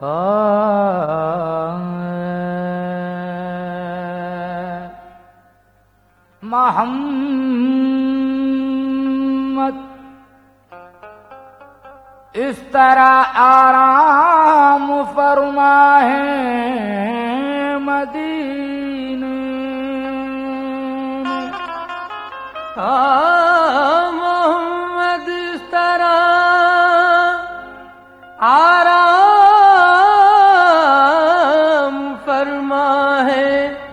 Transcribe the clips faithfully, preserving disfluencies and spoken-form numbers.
मोहम्मद इस तरह आराम फरमा है मदीने में। मोहम्मद इस तरह आराम फरमा है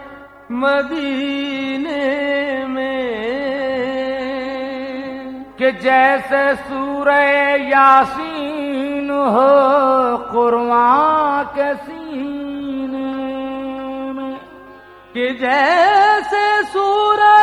मदीने में कि जैसे सूरह यासीन हो कुरान के सीने में। कि जैसे सूरह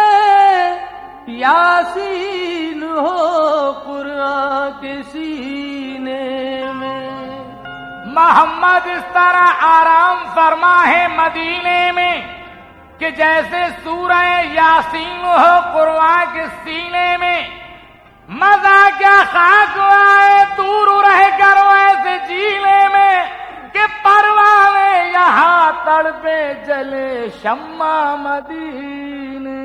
यासीन हो कुरान के सीने में। मोहम्मद इस तरह आराम फरमा है मदीने में कि जैसे सूरह यासीन हो कुरान के सीने में। मजा क्या खाक आए दूर रह कर ऐसे जीने में कि परवाने यहाँ तड़पे जले शम्मा मदीने।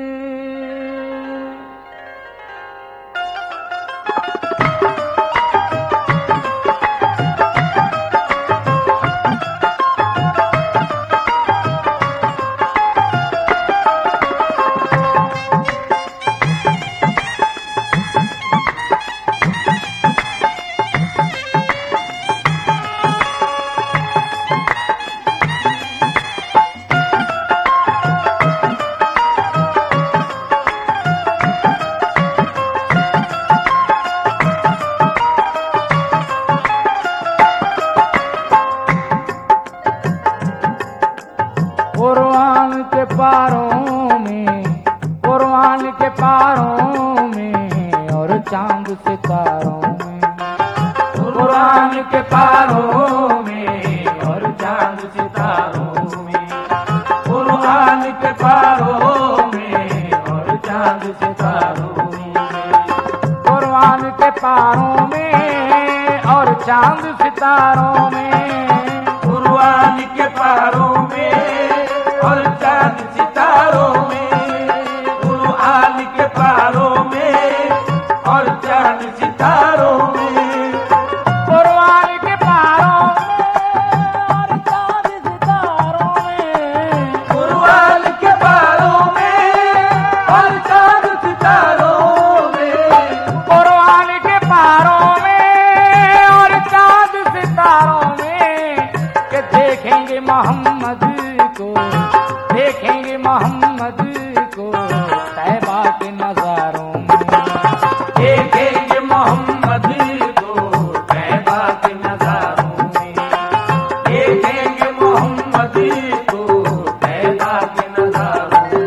कुरान के पारों में, कुरान के पारों में और चांद सितारों में। कुरान के पारों में और चांद सितारों में। कुरान के पारों में और चांद सितारों में। कुरान के पारों में और चांद सितारों में। कुरान के पारों में और चांद सितारों में। कुरान के पारों में और चांद सितारों में। कुरान के पारों में और चांद सितारों में। कुरान के पारों में और चांद सितारों में। कुरान के पारों में और चांद सितारों में कि देखेंगे मोहम्मद को, देखेंगे मोहम्मद को तैबा के नजारों में। देखेंगे मोहम्मद को तैबा के नजारों में। देखेंगे मोहम्मद को तैबा के नजारों में।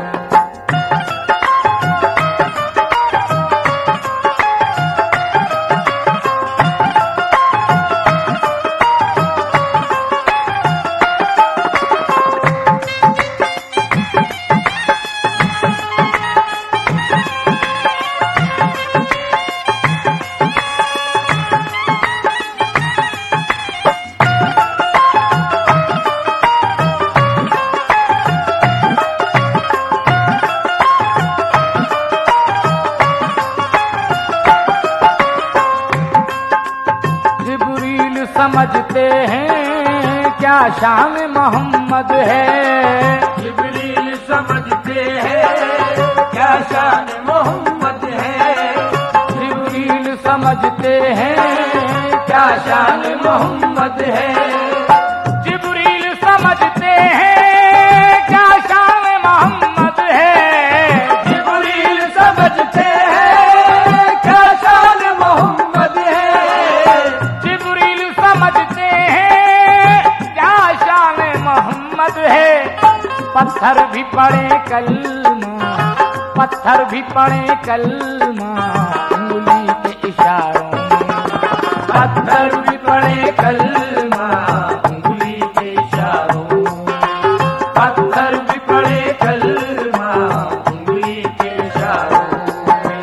समझते हैं क्या शान मोहम्मद है। जिब्रील समझते हैं क्या शान मोहम्मद है। जिब्रील समझते हैं क्या शान मोहम्मद है। जिब्रील समझते हैं क्या शान मोहम्मद है। जिब्रील समझते हैं क्या शान मोहम्मद है। जिब्रील समझते हैं क्या शान मोहम्मद है। पत्थर भी पड़े कलमा, पत्थर भी पड़े कलमा उंगली के इशारों में। पत्थर भी पड़े कलमा उंगली के इशारों में। पत्थर भी पड़े कलमा उंगली के इशारों में।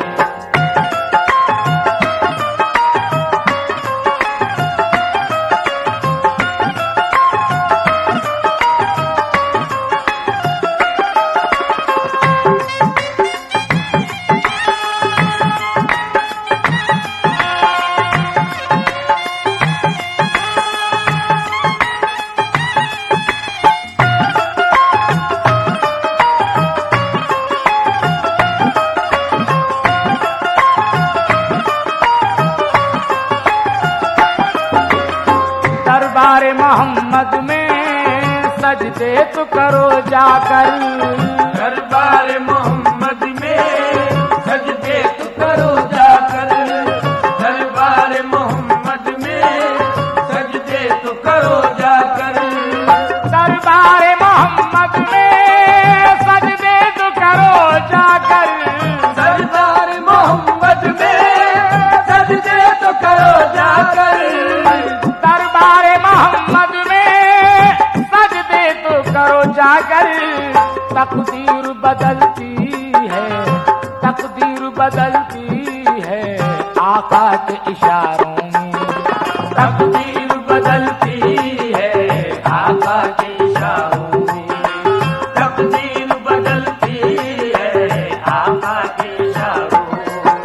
दरबार मोहम्मद में सजदे तो करो जाकर, दरबार मोहम्मद में सजदे तो करो जाकर, दरबार मोहम्मद में सजदे तो करो जाकर, दरबार मोहम्मद में सजदे तो करो जाकर, दरबार मोहम्मद में सजदे तो करो जाकर, दरबार मोहम्मद में सजदे तो करो जाकर। तकदीर बदलती है, तकदीर बदलती है आका के इशारों में, तकदीर बदलती है आका के इशारों में, तकदीर बदलती है आका के इशारों में।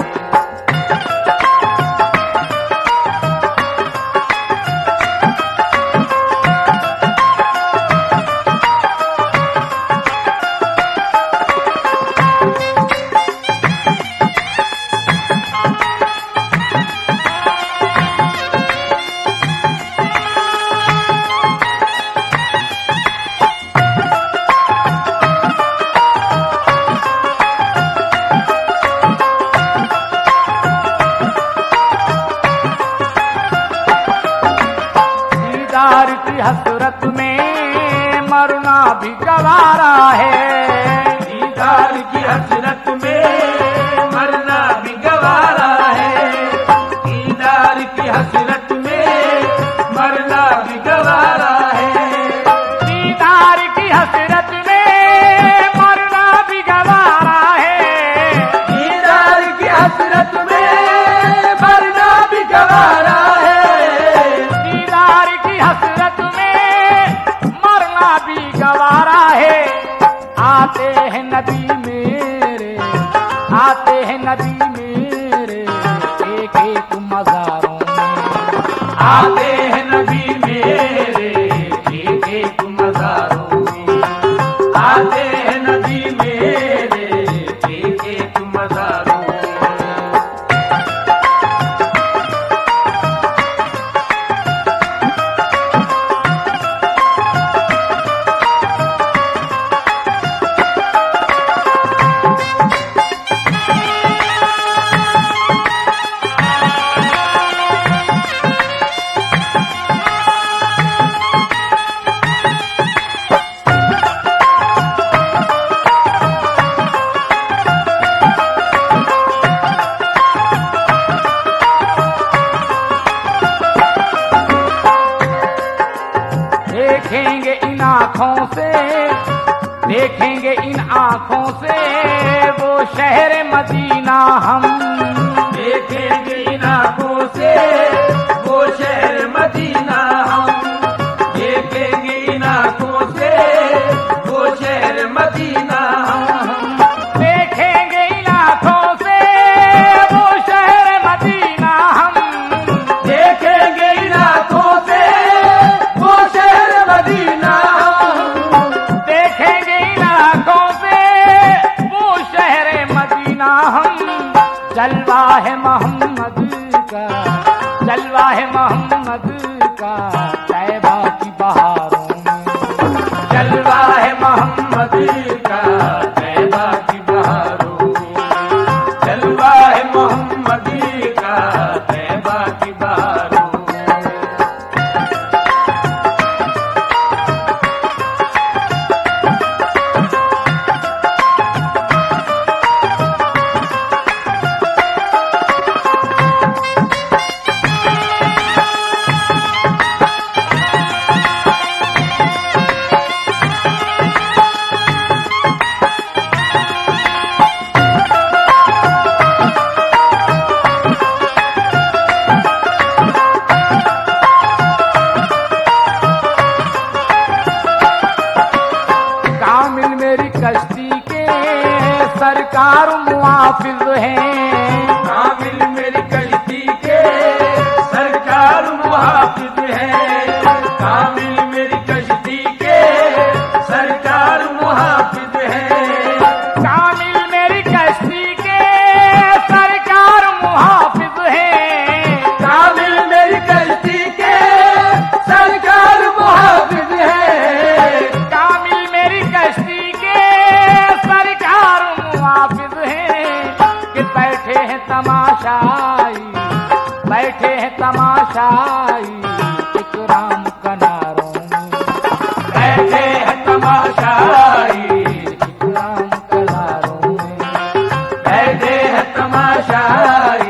दीदार की हसरत में मरना भी गवारा है, दीदार की हसरत में मरना भी गवारा है, दीदार की हसरत में मरना भी गवारा है, दीदार की हसरत में मरना भी गवारा है, दीदार की हसरत में मरना भी गवारा है, दीदार की हसरत में मरना भी गवारा है। आते हैं नबी मेरे, आते हैं नबी मेरे एक एक मज़ारों में, आते हैं नबी मेरे एक एक मज़ारों में, आते हैं नबी मेरे एक एक मज़ारों में। देखेंगे इन आँखों से, देखेंगे इन आँखों से वो शहर मदीना हम, देखेंगे इन आँखों से वो शहर मदीना हम, देखेंगे इन आँखों से वो शहर मदीना हम, देखेंगे इन आँखों से वो शहर मदीना हम, देखेंगे इन आँखों से वो शहर मदीना हम, देखेंगे इन आँखों से वो शहर मदीना हम। जलवा है मोहम्मद का, जलवा है मोहम्मद का तैबा की बहारों में, जलवा है मोहम्मद का तैबा की बहारों में, जलवा है मोहम्मद का तैबा की बहारों में। सरकार मुआफिज हैं, कामिल मेरी कश्ती के सरकार मुहाफिज है, कामिल मेरी कश्ती के सरकार मुहाफिज है, कामिल मेरी कश्ती के सरकार मुहाफिज हैं, कामिल मेरी कश्ती के सरकार तमाशाई इकराम किनारों में, बैठे हैं तमाशाई इकराम किनारों में, बैठे हैं तमाशाई